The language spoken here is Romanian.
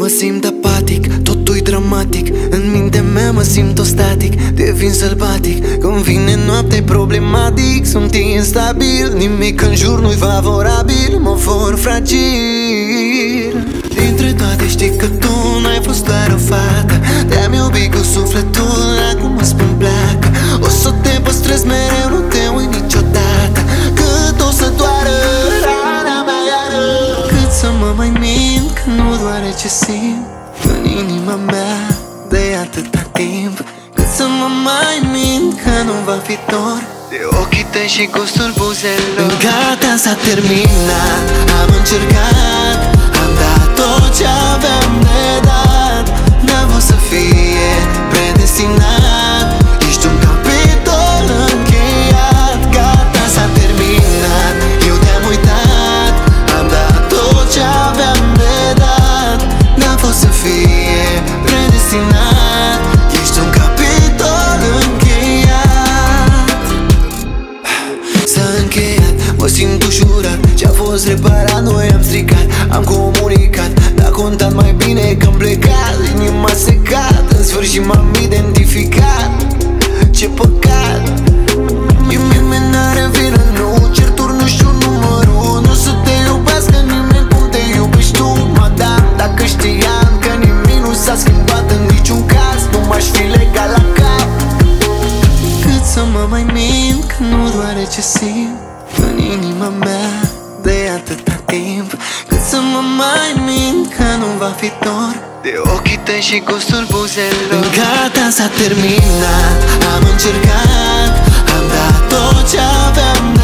Mă simt apatic, totul-i dramatic. În mintea mea mă simt static, devin sălbatic. Când vine noaptea e problematic, sunt instabil, nimic în jur nu-i favorabil, mă for fragil. Dintre toate știi că tu n-ai fost doar o fată, te-am iubit cu sufletul, acum mă spun pleacă. O să te păstrez mereu, nu te uit niciodată, cât o să doară rana mea iară. Cât să mă mai mint, că nu doare ce simt în inima mea de atâta timp. Cât să mă mai mint, că nu va fi dor de ochii tăi și gustul buzelor. Gata, s-a terminat, am încercat, am dat tot ce aveam de dat. N-a fost să fie predestinat, ești un capitol încheiat. Gata, s-a terminat, eu te-am uitat, am dat tot ce aveam de dat. N-a fost să fie predestinat, ești un capitol încheiat. S-a încheiat, mă simt ușurat, ce-a fost reparat noi am stricat. Am comunicat, n-a contat, mai bine că-am plecat. Inima secat, în sfârșit m-am identificat. Ce păcat, nimeni n-are vină, nu certuri, nu știu numărul. Nu să te iubească nimeni cum te iubești tu, madame. Dacă știam că nimic nu s-a schimbat în niciun caz, nu m-aș fi legat la cap. Cât să mă mai mint, că nu doare ce simt în inima mea de atâta timp. Cât să mă mai mint, că nu va fi dor de ochii tăi și gustul buzelor. Gata, s-a terminat, am încercat, am dat tot ce aveam